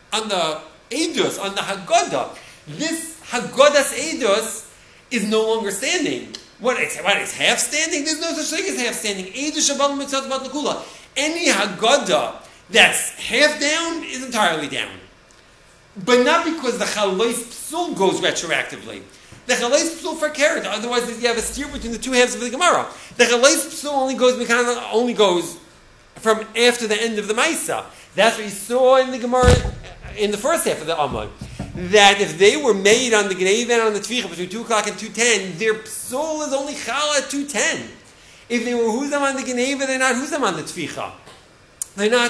edus, on the haggadah. This haggadah's edus is no longer standing. What is half standing? There's no such thing as half standing. Edus shabbat mitzvot bat lekula. Any haggadah that's half down is entirely down. But not because the chalais psul goes retroactively. The chalais psul for carrot. Otherwise, you have a steer between the two halves of the Gemara. The chalais psul only goes from after the end of the Maisa. That's what you saw in the Gemara in the first half of the Amud. That if they were made on the Gneva and on the Tvicha between 2 o'clock and 2:10, their psul is only chal at 2:10. If they were huzam on the Gneva, they're not huzam on the Tvicha. They're not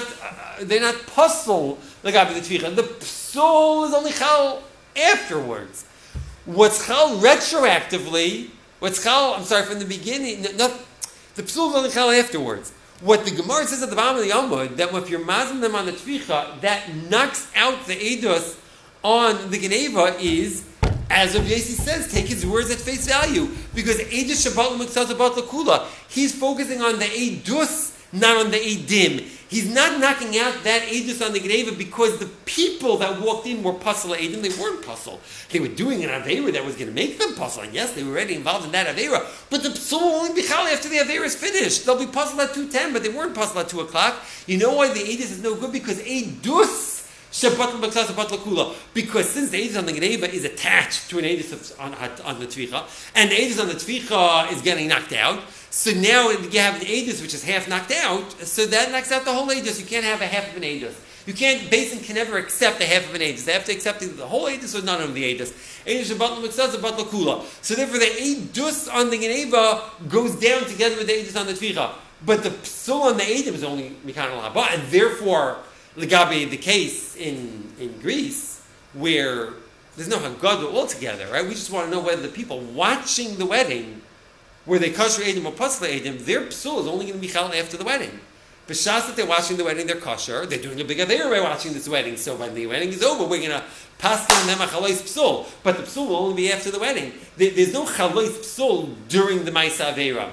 puzzle like the Tvicha. The psul is only chal afterwards. What's chal retroactively, from the beginning, the psul is only chal afterwards. What the Gemara says at the bottom of the Amud, that if you're mazim them on the Tvicha, that knocks out the edus on the Geneva is, as Rav Yossi says, take his words at face value. Because edus shabbat l'mitzvot bat l'kula. He's focusing on the edus, not on the edim. He's not knocking out that edus on the Geneva because the people that walked in were puzzle edim. They weren't puzzle. They were doing an aveira that was going to make them puzzle. And yes, they were already involved in that aveira. But the psul will only be chal after the aveira is finished. They'll be puzzled at 2:10, but they weren't puzzled at 2 o'clock. You know why the edus is no good? Because edus shabbat l'mitzvot bat l'kula. Because since the edus on the Geneva is attached to an edus on the Tvicha, and the edus on the Tvicha is getting knocked out, so now you have an edus which is half knocked out, so that knocks out the whole edus. You can't have a half of an edus. You can't, Basin can never accept a half of an edus. They have to accept the whole edus or none of the edus. Edus shabbat l'mitzvot bat l'kula. So therefore the edus on the Geneva goes down together with the edus on the Tvicha. But the psul on the edim is only mikan al haba, and therefore Legabe, the case in Greece, where there's no Haggadah altogether, right? We just want to know whether the people watching the wedding, were they kosher edim or pasla edim, their psul is only going to be chal after the wedding. B'shas that they're watching the wedding, they're kosher. They're doing a big aveira by watching this wedding. So when the wedding is over, we're going to pass on them a chalois psul. But the psul will only be after the wedding. There's no chalois psul during the ma'isa aveira.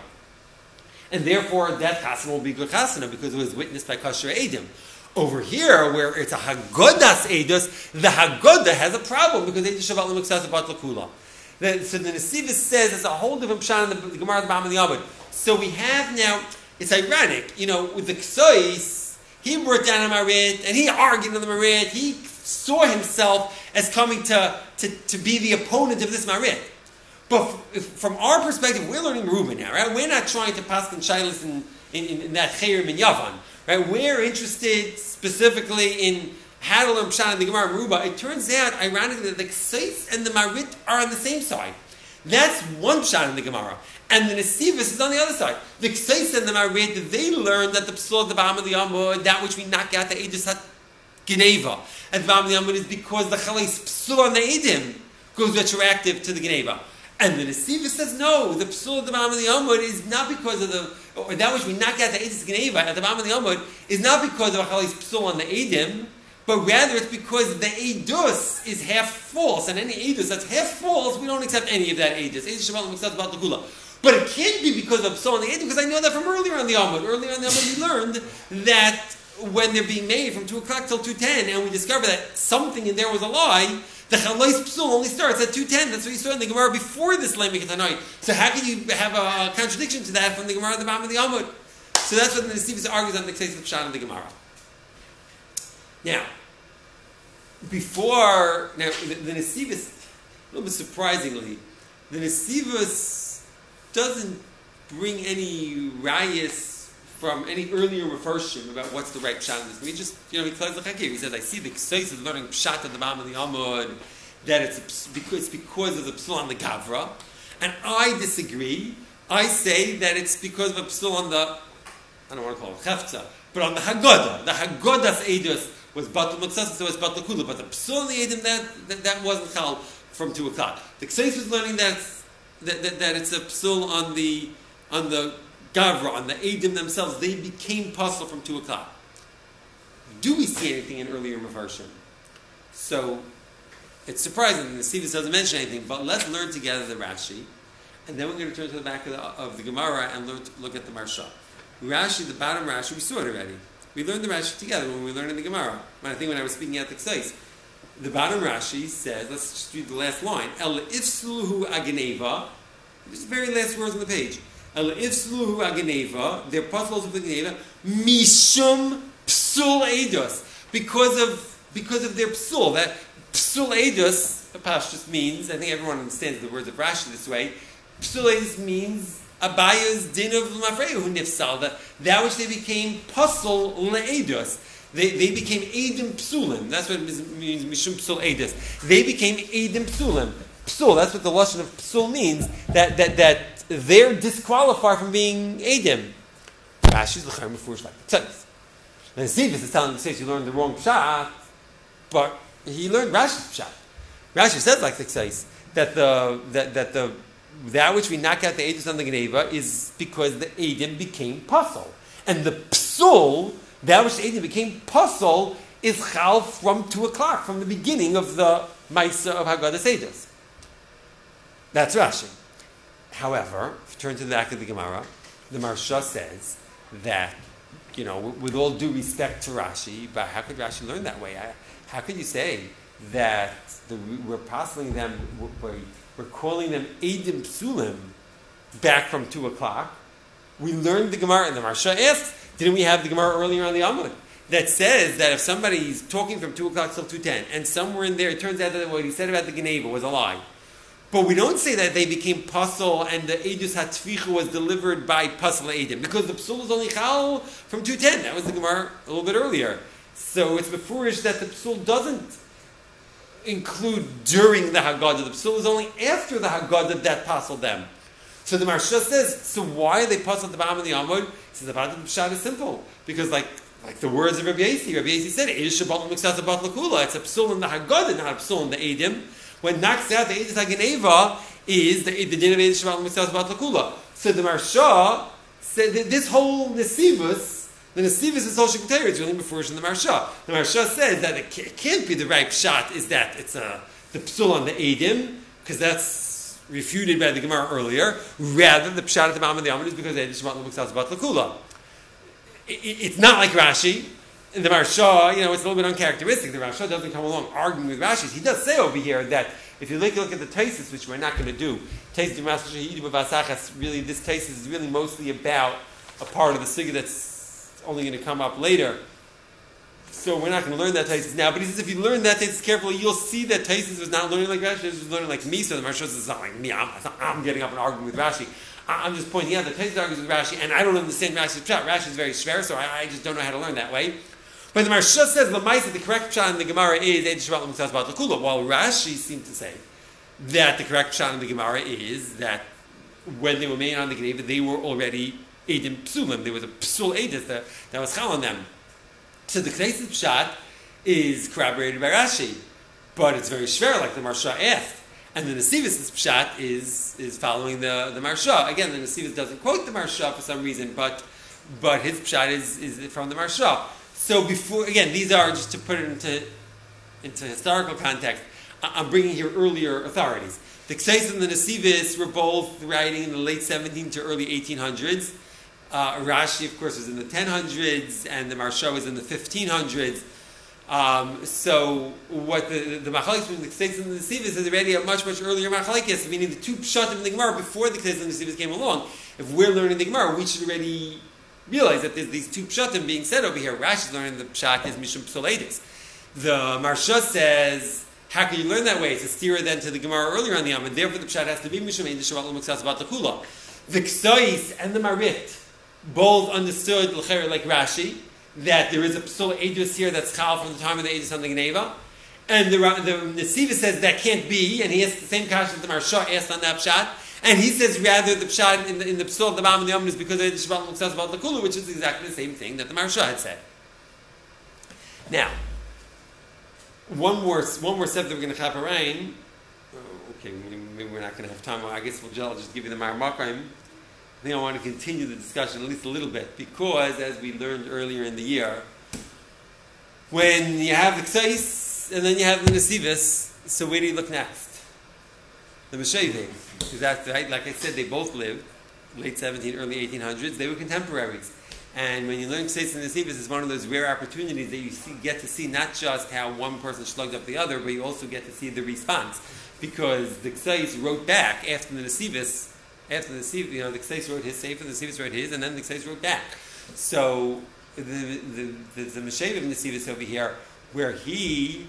And therefore, that chasana will be good chasana because it was witnessed by kosher edim. Over here, where it's a Haggadas edus, the Haggadah has a problem because edus shabbat l'mitzvot bat l'kula. So the Nesivus says there's a whole different pshat in the Gemara at the bottom of the Amud. So we have now, it's ironic, with the Ksois, he brought down a Marit and he argued on the Marit. He saw himself as coming to be the opponent of this Marit. But from our perspective, we're learning Reuben now, right? We're not trying to pass in Shilas in that Chayrim in Yavan. Right, we're interested specifically in how to learn Pshat in the Gemara Meruba. It turns out, ironically, that the Ksais and the Marit are on the same side. That's one Pshat in the Gemara. And the Nesivus is on the other side. The Ksais and the Marit, they learn that the Psul at the bottom of the Amud, that which we knock out the Edus Hat Geneva at the bottom of the Amud is because the Chalais Psul on the Edim goes retroactive to the Geneva. And the Nesivus says, no, the Psul at the bottom of the Amud is not because of or that which we knock out the Edus Geneva at the bottom of the Amud is not because of a Chalais Psul on the Edim, but rather it's because the Edus is half false. And any Edus that's half false, we don't accept any of that Edus. Edus Shabbat accepts about the Kula. But it can't be because of Psul on the Edim, because I know that from earlier on the Amud. Earlier on the Amud we learned that when they're being made from 2 o'clock till 2:10, and we discover that something in there was a lie, the Chalais Psul only starts at 2:10. That's what you saw in the Gemara before this Leimik Tanoi. So how can you have a contradiction to that from the Gemara at the bottom of the Amud? So that's what the Nesivus argues on the case of the Pshat of the Gemara. Now, the Nesivus, a little bit surprisingly, the Nesivus doesn't bring any rayas from any earlier refershim about what's the right pshat in this. He just, he closes the chakir. He says, I see the Ksais is learning pshat at the bottom of the Amud, that it's because of the psul on the Gavra. And I disagree. I say that it's because of a psul on the, I don't want to call it Chefza, but on the Haggadah. The Haggadah's Edus was Batul Maksas, so it's Batul Kula. But the psul on the Edim, that wasn't chal from 2 o'clock. The Ksais was learning that it's a psul on the Gavra, on the Edim themselves. They became puzzle from 2 o'clock. Do we see anything in earlier Mefarshim? So, it's surprising that the Nesivus doesn't mention anything, but let's learn together the Rashi. And then we're going to turn to the back of the Gemara and look at the Marsha. Rashi, the bottom Rashi, we saw it already. We learned the Rashi together when we were learning the Gemara. I think when I was speaking at the Ksais. The bottom Rashi says, let's just read the last line. El ifsluhu ageneva. This is the very last words on the page. El ifsluhu ageneva. They're puzzles of the Geneva. Mishum psul eidos. Because of their psul. That psul eidos, Pashtus means, I think everyone understands the words of Rashi this way. Psul eidos means Abaya's din of Mafreyu nifsal. That which they became puzzle le'eidos. They became Eidim Psulim. That's what it means, Mishum Psul Eidus. They became Eidim Psulim. Psul, that's what the Lashon of Psul means, that they're disqualified from being Eidim. Rashi's L'chaim Mefurish like the Tzadis. And Sivas is telling the Tzadis you learned the wrong Pshat, but he learned Rashi's Pshat. Rashi says like the Tzadis, that which we knock out the Eidus on the Geneva is because the Eidim became Puzzle. And the Psul, that which the Eidim became puzzle is chal from 2 o'clock, from the beginning of the Maisa of Haggadah Eidos. That's Rashi. However, if you turn to the back of the Gemara, the Marsha says that, with all due respect to Rashi, but how could Rashi learn that way? How could you say that we're puzzling them, we're calling them Eidim Psulim back from 2 o'clock? We learned the Gemara, and the Marsha asked, didn't we have the Gemara earlier on the Amud that says that if somebody's talking from 2 o'clock till 2:10, and somewhere in there it turns out that what he said about the Geneva was a lie, but we don't say that they became Pasal and the Eidus HaTficha was delivered by Pasal Eidim, because the Psul was only Chal from 2:10. That was the Gemara a little bit earlier. So it's beforish that the Psul doesn't include during the Haggadah. The Psul is only after the Haggadah that Pasal them. So the Marsha says, so why are they puzzled at the bottom of the Amud? He says the bottom of the Pshat is simple. Because like the words of Rabbi Yasi said, it's a psul in the Haggadah, not a psul in the Eidim. When knocks out the Eidus HaGeneva is the din of Eidim Shabbat L'Miksas Bat L'Kula. So the Marsha said that this whole Nesivus, the Nesivus is whole Shekutayr, it's really before in the Marsha. The Marsha says that it can't be the right Pshat, is that it's the psul on the Eidim, because that's refuted by the Gemara earlier. Rather, the Pshat at the bottom of the Amud is because Eidim Shabbat L'Miksas Bat L'Kula. It's not like Rashi. In the Marsha, it's a little bit uncharacteristic. The Marsha doesn't come along arguing with Rashi. He does say over here that if you look at the Taisis, which we're not going to do, really, this Taisis is really mostly about a part of the Sugya that's only going to come up later. So we're not going to learn that Taisis now. But he says if you learn that Taisis carefully, you'll see that Taisis was not learning like Rashi. He was learning like me. So the Marsha says it's not like me. I'm getting up and arguing with Rashi. I'm just pointing out that Taisis argues with Rashi, and I don't understand Rashi's Pshat. Rashi is very schwer, so I just don't know how to learn that way. But the Marsha says Lamaisa, the correct Pshat in the Gemara is Eidim Shabbat L'Miksas Bat L'Kula, while Rashi seemed to say that the correct Pshat in the Gemara is that when they were made on the Geneva, they were already Eidim Psulim. There was a Psul Eidus that was chal on them. So the Knesset Pshat is corroborated by Rashi, but it's very schwer, like the Marsha asked. And the Nesivus Pshat is following the Marsha. Again, the Nesivus doesn't quote the Marsha for some reason, but his Pshat is from the Marsha. So these are, just to put it into historical context, I'm bringing here earlier authorities. The Ksais and the Nesivus were both writing in the late 17th to early 1800s. Rashi, of course, was in the 1000s, and the Marsha was in the 1500s. So what the machalekes between the Ksais and the Nesivus is already a much, much earlier machalekes, meaning the two pshatim in the Gemara before the Ksais and the Nesivus came along. If we're learning the Gemara, we should already realize that there's these two pshatim being said over here. Rashi's learning the pshat is Mishum Psul Eidus. The Marsha says, how can you learn that way? It's a steer then to the Gemara earlier on the Amud. Therefore, the pshat has to be Mishum Eidus Shabbat L'Miksas Bat L'Kula. The Ksais and the Marit both understood like Rashi that there is a Psul Eidus here that's chal from the time of the Eidus on the Geneva. And the Nesivus says that can't be, and he has the same question that the Marsha asked on that pshat. And he says rather the pshat in the Psul of the bottom of the Amud is because of the Shabbat L'Miksas Bat L'Kula, which is exactly the same thing that the Marsha had said. Now, one more step that we're going to chap around. Okay, maybe we're not going to have time. I guess I'll just give you the Mar Makayim. I think I want to continue the discussion at least a little bit, because as we learned earlier in the year, when you have the Ksais and then you have the Nesivus, so where do you look next? The Meshevev. Because that's right. Like I said, they both lived late 17, early 1800s. They were contemporaries. And when you learn Kseitzes and Nesivos, it's one of those rare opportunities that you get to see not just how one person slugged up the other, but you also get to see the response. Because the Kseitzes wrote back after the Nesivos, the Kseitzes wrote his Sefer, the Nesivos wrote his, and then the Kseitzes wrote back. So the Meshevev Nesivos over here, where he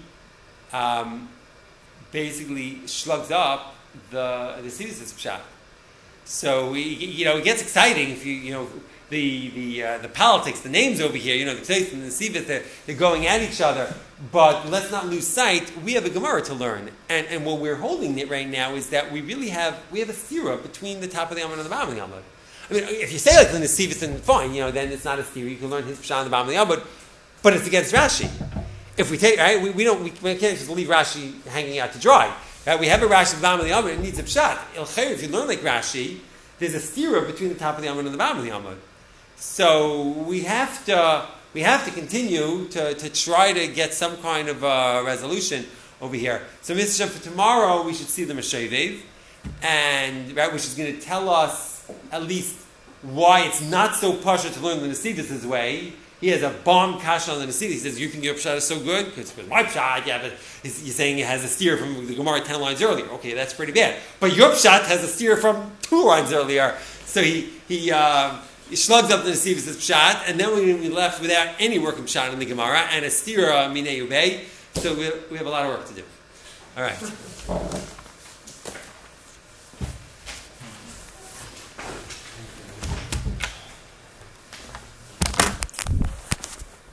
basically slugs up the Nesivos' pshat. So it gets exciting if the politics, the names over here, the Kseitzes and the Nesivos, they're going at each other. But let's not lose sight. We have a Gemara to learn, and what we're holding it right now is that we have a stira between the top of the Amud and the bottom of the Amud. I mean, if you say like the Nesivos, then fine, then it's not a stira. You can learn his pshat on the bottom of the Amud, but it's against Rashi. If we take right, we can't just leave Rashi hanging out to dry. Right? We have a Rashi at the bottom of the Amud. It needs a pshat. If you learn like Rashi, there's a stira between the top of the Amud and the bottom of the Amud. So we have to continue to try to get some kind of resolution over here. So Mr. for tomorrow we should see the Meshevev, and which is going to tell us at least why it's not so pasha to learn the Nesivos' way. He has a bomb kasha on the Nesivos. He says, you think your pshat is so good? Because with my pshat, yeah, but you're saying it has a steer from the Gemara 10 lines earlier. Okay, that's pretty bad. But your pshat has a steer from 2 lines earlier. So he slugs up the Nesivos' pshat, and then we're going to be left without any work of pshat in the Gemara, and a stira minei ubei. So we have a lot of work to do. All right.